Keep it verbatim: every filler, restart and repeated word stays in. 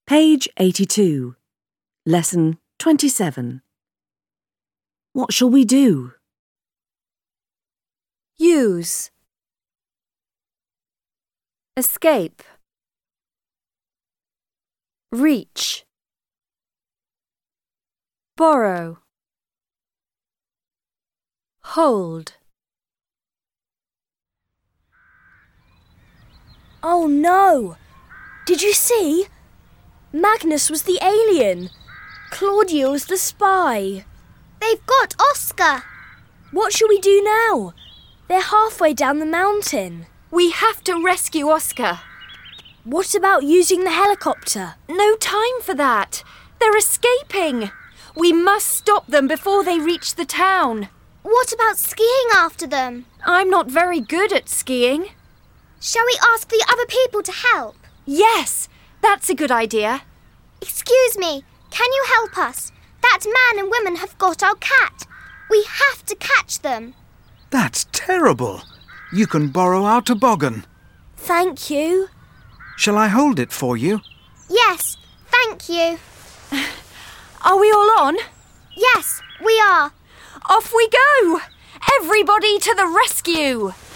Page eighty-two. Lesson twenty-seven. What shall we do? Use. Escape. Reach. Borrow. Hold. Oh no! Did you see? Magnus was the alien. Claudia's the spy. They've got Oscar. What shall we do now? They're halfway down the mountain. We have to rescue Oscar. What about using the helicopter? No time for that. They're escaping. We must stop them before they reach the town. What about skiing after them? I'm not very good at skiing. Shall we ask the other people to help? Yes, that's a good idea. Excuse me, can you help us? That man and woman have got our cat. We have to catch them. That's terrible. You can borrow our toboggan. Thank you. Shall I hold it for you? Yes, thank you. Are we all on? Yes, we are. Off we go! Everybody to the rescue!